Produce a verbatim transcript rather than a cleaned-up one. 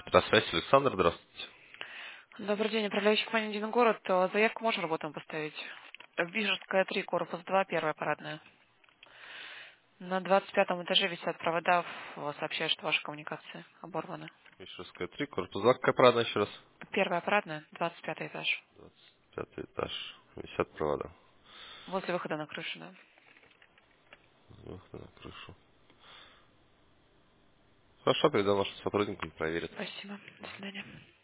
Здравствуйте, Александр, здравствуйте. Добрый день, управляющий компания «Один город». Э, Заявку можно работаем поставить? Бижевская, три, корпус два, первая парадная. На двадцать пятом этаже висят провода, в- сообщают, что ваши коммуникации оборваны. Мишевская три, корпус два, какая парадная еще раз? Первая парадная, двадцать пятый этаж. двадцать пятый этаж. Висят провода. Возле выхода на крышу, да. Выход на крышу. Хорошо, передам нашим сотрудникам, проверят. Спасибо. До свидания.